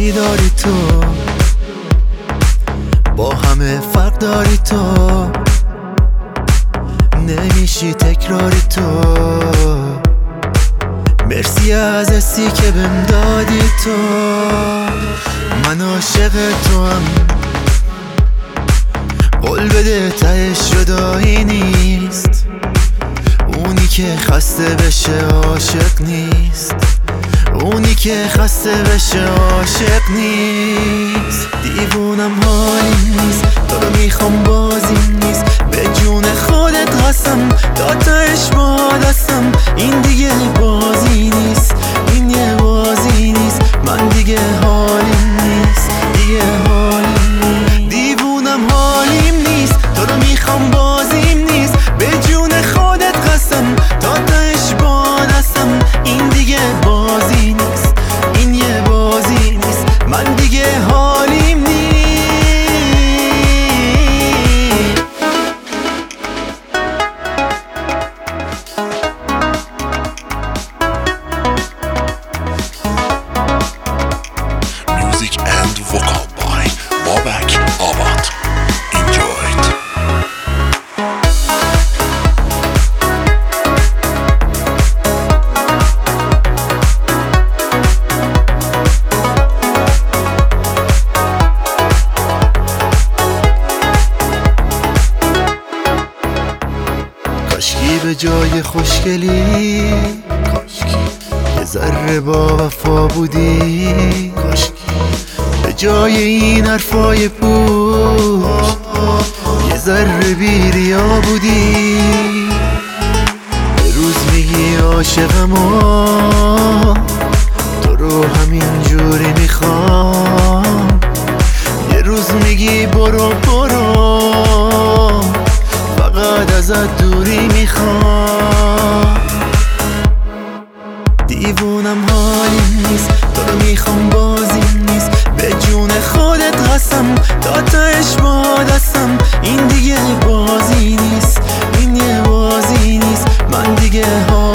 خوشی داری تو، با همه فرق داری تو، نمیشی تکراری تو. مرسی از حسی که بهم دادی تو، من عاشق تو هم. قول بده تهش جدایی نیست، اونی که خسته بشه عاشق نیست، اونی که خسته بشه عاشق نیست. دیوونم حالیم نیست، تو رو میخوام بازیم نیست، به جون خودت قسم تا تهش با دستم. این دیگه بازی نیست، این یه بازی نیست، من دیگه حالیم نیست، دیگه حالیم نیست. دیوونم حالیم نیست، تو رو میخوام بازیم نیست، به جون خودت قسم تا تهش با دستم. این دیگه بازی نیست، این یه بازی نیست، من دیگه حالیم نیست. Music and vocal by Babak Abad. Enjoy it. کاشکی به جای خوشگلی، کاشکی یه ذره با وفا بودی، کاشکی به جای این حرفای پوچ یه ذره بی‌ریا بودی. یه روز میگی عاشقم و تو رو همین جوری میخوام، یه روز میگی برو برو فقط ازت دوری میخوام. دیوونم حالیم نیست، تو رو میخوام بازیم نیست، به جون خودت قسم تا تهش با دستم. این دیگه بازی نیست، این یه بازی نیست، من دیگه